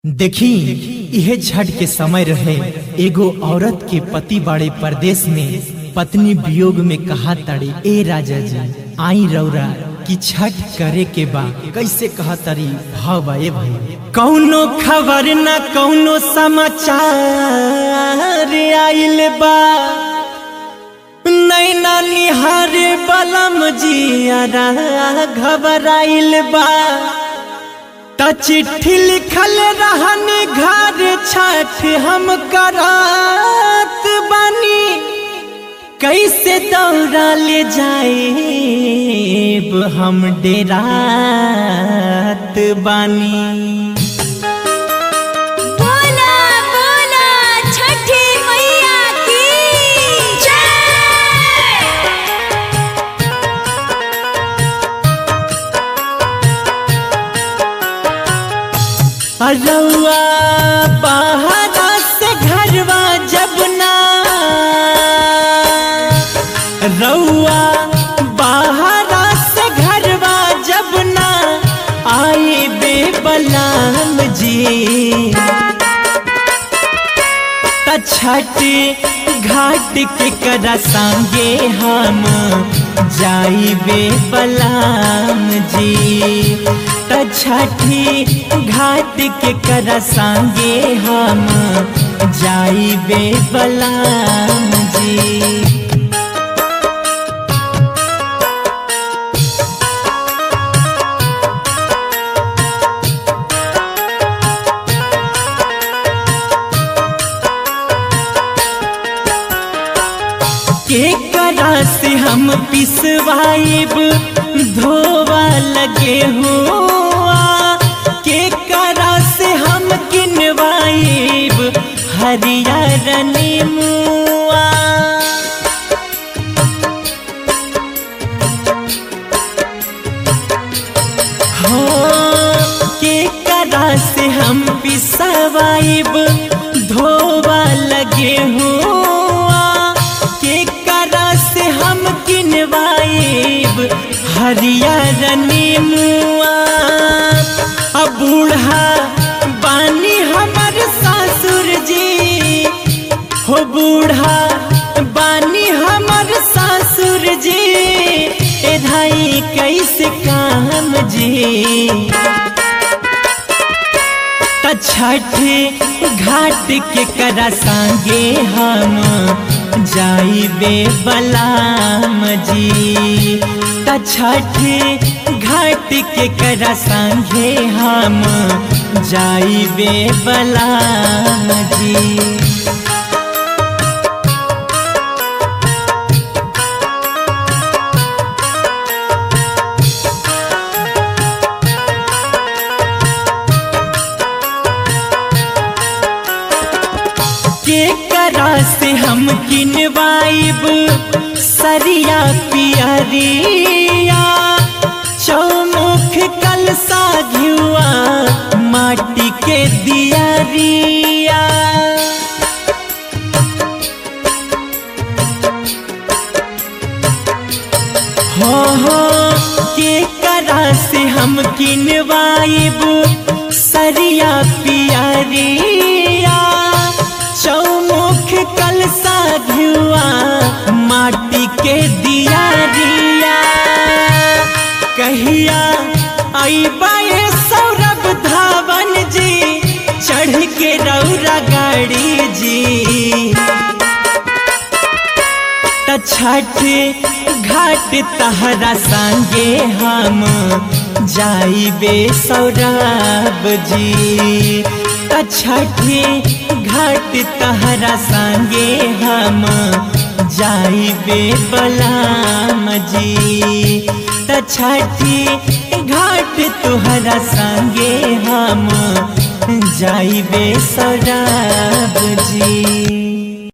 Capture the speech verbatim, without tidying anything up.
देखी यह छठ के समय रहे, एगो औरत के पति बड़े परदेश में पत्नी वियोग में कहा तड़ी, ए राजा जी आई रौरा कि छठ करे के बा। कैसे कहा तरी भाव भाई कौनो खबर न कौनो समाचार आइल बा, नैना निहारे बलम जियारा घबराइल बा। त चिट्ठी लिखल रहनी घर छठ हम करात बानी, कैसे दौड़ा ले जाएब हम डेरात बानी। रउआ बाहरा से घरवा जब ना, रउआ बाहरा से घरवा जब ना आए बेबलाम जी। त छठ घाट के करा संगे हम जाई बेबलाम जी। त छठी घाट के करा संगे हम जाई बेबलाम जी। के करा से हम पिसवाइब धोवा लगे हुआ, के करा से हम किनवाइब हरियर नीमुआ। हो के करा से हम पिसवाइब धोवा लगे हुआ, के करा से हम किनवाइब हरियर नीमुआ। अब बूढ़ा बानी हमर ससुर जी, हो बूढ़ा बानी हमर ससुर जी, ए धाई कैसे काम जी। त छठ घाट के करा संगे हम जाई बेबलाम जी। त छठ घाट के करा संगे हम जाई बेबलाम जी। के करा से हम किनवाइब सरिया पियरिया, चौमुख कलसा घिउआ माटी के दियारिया। हो हो के करा से हम किनवाइब सरिया पियरिया, चौमुख कलसा घिउआ माटी के दियारिया। कहिया आइबा ए सौरभ धावन जी, चढ़ के रौरा गाड़ी जी। त छठ घाट तहरा संगे हम जाइबे सौरभ जी। त छठ घाट तहरा संगे हम जाई बेबलाम जी। त छठी घाट तुहरा संगे हम जाई बे सौरभ जी।